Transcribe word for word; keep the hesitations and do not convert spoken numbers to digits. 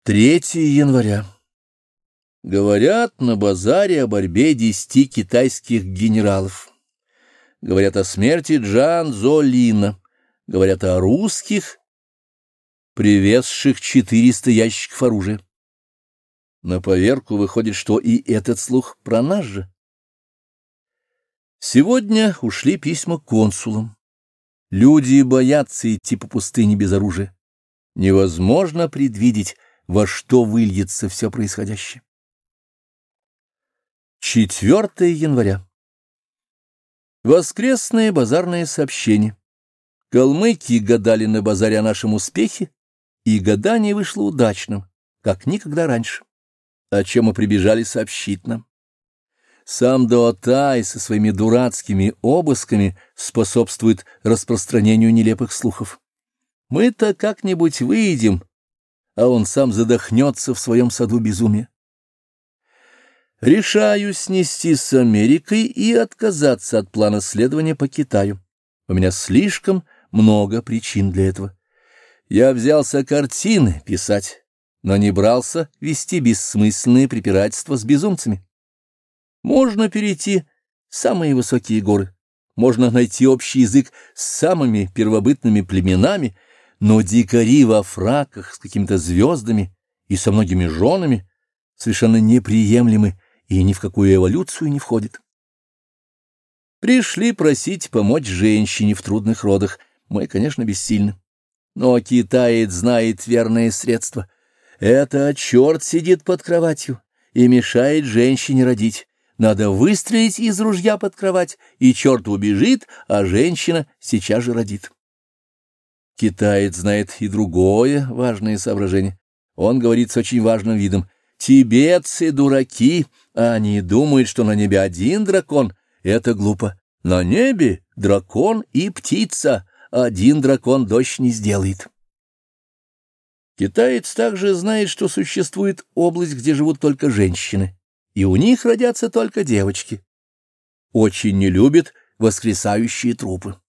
третьего января. Говорят на базаре о борьбе десяти китайских генералов. Говорят о смерти Джан Цзолина. Говорят о русских, привезших четыреста ящиков оружия. На поверку выходит, что и этот слух про нас же. Сегодня ушли письма к консулам. Люди боятся идти по пустыне без оружия. Невозможно предвидеть, во что выльется все происходящее. четвёртого января. Воскресное базарное сообщение. Калмыки гадали на базаре о нашем успехе, и гадание вышло удачным, как никогда раньше, о чем мы прибежали сообщить нам. Сам Даотай со своими дурацкими обысками способствует распространению нелепых слухов. Мы-то как-нибудь выйдем, а он сам задохнется в своем саду безумия. Решаю снести с Америкой и отказаться от плана следования по Китаю. У меня слишком много причин для этого. Я взялся картины писать, но не брался вести бессмысленные препирательства с безумцами. Можно перейти самые высокие горы, можно найти общий язык с самыми первобытными племенами, но дикари во фраках с какими-то звездами и со многими женами совершенно неприемлемы и ни в какую эволюцию не входят. Пришли просить помочь женщине в трудных родах. Мы, конечно, бессильны. Но китаец знает верное средство. Это черт сидит под кроватью и мешает женщине родить. Надо выстрелить из ружья под кровать, и черт убежит, а женщина сейчас же родит. Китаец знает и другое важное соображение. Он говорит с очень важным видом: «Тибетцы дураки, они думают, что на небе один дракон. Это глупо. На небе дракон и птица. Один дракон дождь не сделает». Китаец также знает, что существует область, где живут только женщины, и у них родятся только девочки. Очень не любит воскресающие трупы.